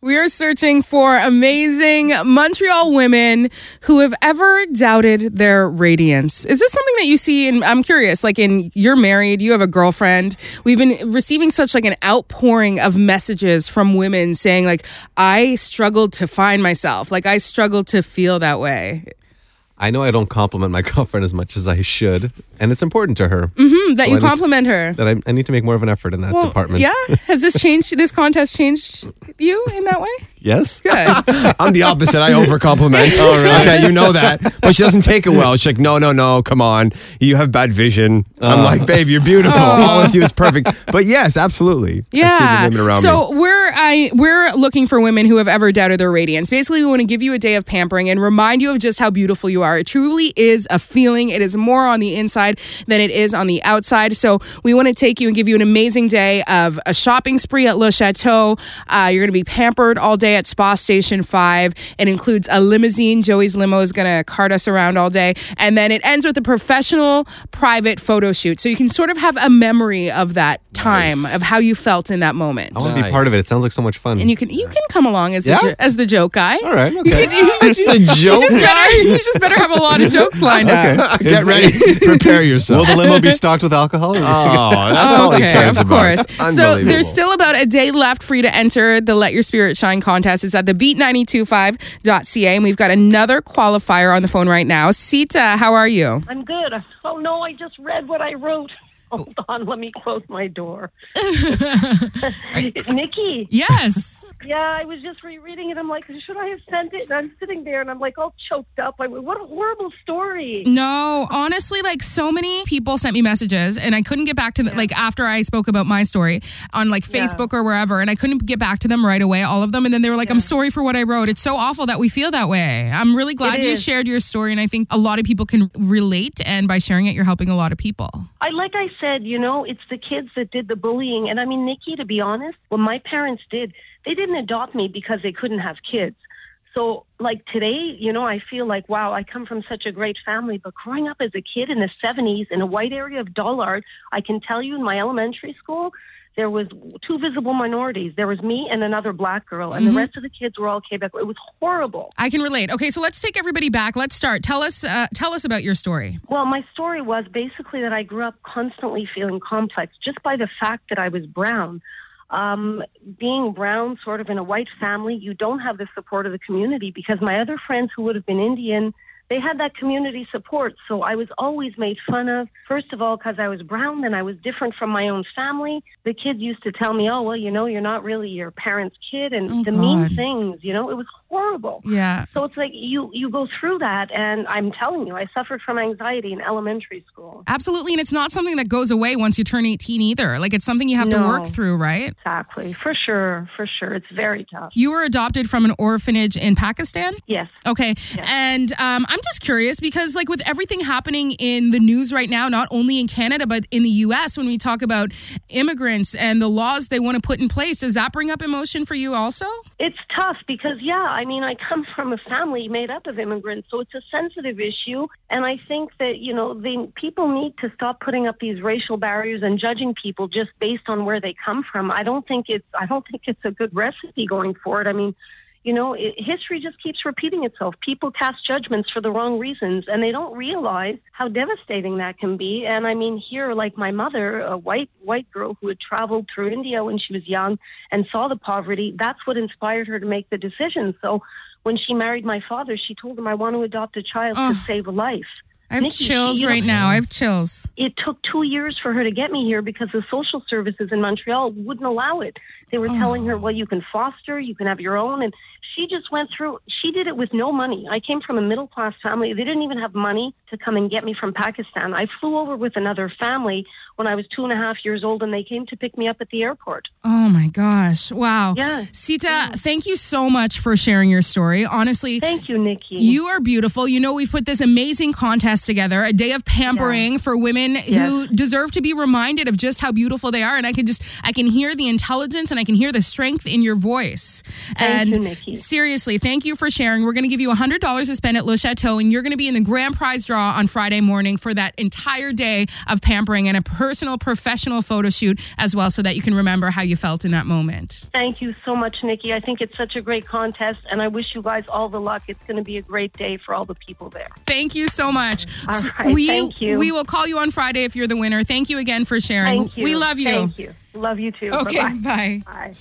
We are searching for amazing Montreal women who have ever doubted their radiance. Is this something that you see? And I'm curious, like you're married, you have a girlfriend. We've been receiving such like an outpouring of messages from women saying like, I struggled to find myself. Like I struggled to feel that way. I know I don't compliment my girlfriend as much as I should, and it's important to her. That you compliment her. That I need to make more of an effort in that department. Yeah? Has this contest changed you in that way? Yes. Good. I'm the opposite. I over-compliment. Oh, really? Okay, you know that. But she doesn't take it well. She's like, no, come on. You have bad vision. I'm like, babe, you're beautiful. All with you is perfect. But yes, absolutely. Yeah. I see the women around me. We're looking for women who have ever doubted their radiance. Basically, we want to give you a day of pampering and remind you of just how beautiful you are. It truly is a feeling. It is more on the inside than it is on the outside. So we want to take you and give you an amazing day of a shopping spree at Le Chateau. You're going to be pampered all day at Spa Station 5. It includes a limousine. Joey's limo is going to cart us around all day. And then it ends with a professional private photo shoot. So you can sort of have a memory of that time, of how you felt in that moment. I want to be part of it. It sounds like so much fun. And you can come along as the joke guy. All right. Okay. The joke guy? You just better have a lot of jokes lined up. Get ready. Prepare yourself. Will the limo be stocked with alcohol? That's all he cares of course. about. So there's still about a day left for you to enter the Let Your Spirit Shine contest. It's at thebeat925.ca, and we've got another qualifier on the phone right now. Sita, how are you? I'm good. Oh, no, I just read what I wrote. Hold on, let me close my door. Nikki. Yes. Yeah, I was just rereading it. I'm like, should I have sent it? And I'm sitting there and I'm like all choked up. What a horrible story. No, honestly, like so many people sent me messages and I couldn't get back to them, like after I spoke about my story on like Facebook or wherever, and I couldn't get back to them right away, all of them. And then they were like, I'm sorry for what I wrote. It's so awful that we feel that way. I'm really glad you shared your story, and I think a lot of people can relate, and by sharing it, you're helping a lot of people. Like I said, it's the kids that did the bullying. And I mean, Nikki, to be honest, what my parents did, they didn't adopt me because they couldn't have kids. So like today, I feel like, wow, I come from such a great family. But growing up as a kid in the 70s in a white area of Dollard, I can tell you in my elementary school, there was two visible minorities. There was me and another black girl, and the rest of the kids were all Quebec. It was horrible. I can relate. Okay, so let's take everybody back. Let's start. Tell us about your story. Well, my story was basically that I grew up constantly feeling complex just by the fact that I was brown. Being brown, sort of in a white family, you don't have the support of the community, because my other friends who would have been Indian, they had that community support. So I was always made fun of, first of all, because I was brown, then I was different from my own family. The kids used to tell me, oh, well, you're not really your parents' kid, and mean things, it was horrible. Yeah. So it's like you go through that, and I'm telling you, I suffered from anxiety in elementary school. Absolutely, and it's not something that goes away once you turn 18 either. Like, it's something you have to work through, right? Exactly, for sure. It's very tough. You were adopted from an orphanage in Pakistan? Yes. Okay, yes. And I'm just curious because, like, with everything happening in the news right now, not only in Canada, but in the U.S., when we talk about immigrants and the laws they want to put in place, does that bring up emotion for you also? It's tough because, I come from a family made up of immigrants, so it's a sensitive issue. And I think that, people need to stop putting up these racial barriers and judging people just based on where they come from. I don't think it's a good recipe going forward. I mean, history just keeps repeating itself. People cast judgments for the wrong reasons, and they don't realize how devastating that can be. And I mean, here, like my mother, a white girl who had traveled through India when she was young and saw the poverty, that's what inspired her to make the decision. So when she married my father, she told him, I want to adopt a child to save a life. I have chills right now. I have chills. It took 2 years for her to get me here because the social services in Montreal wouldn't allow it. They were telling her, well, you can foster, you can have your own. And she just went through, she did it with no money. I came from a middle-class family. They didn't even have money to come and get me from Pakistan. I flew over with another family when I was 2.5 years old, and they came to pick me up at the airport. Oh, my gosh. Wow. Yeah. Sita, thank you so much for sharing your story. Honestly. Thank you, Nikki. You are beautiful. We've put this amazing contest together, a day of pampering for women who deserve to be reminded of just how beautiful they are. And I can hear the intelligence and I can hear the strength in your voice. Thank you, Nikki. Seriously, thank you for sharing. We're going to give you $100 to spend at Le Chateau, and you're going to be in the grand prize draw on Friday morning for that entire day of pampering and a personal, professional photo shoot as well so that you can remember how you felt in that moment. Thank you so much, Nikki. I think it's such a great contest, and I wish you guys all the luck. It's going to be a great day for all the people there. Thank you so much. All right, thank you. We will call you on Friday if you're the winner. Thank you again for sharing. Thank you. We love you. Thank you. Love you too. Okay, Bye-bye. bye. Bye.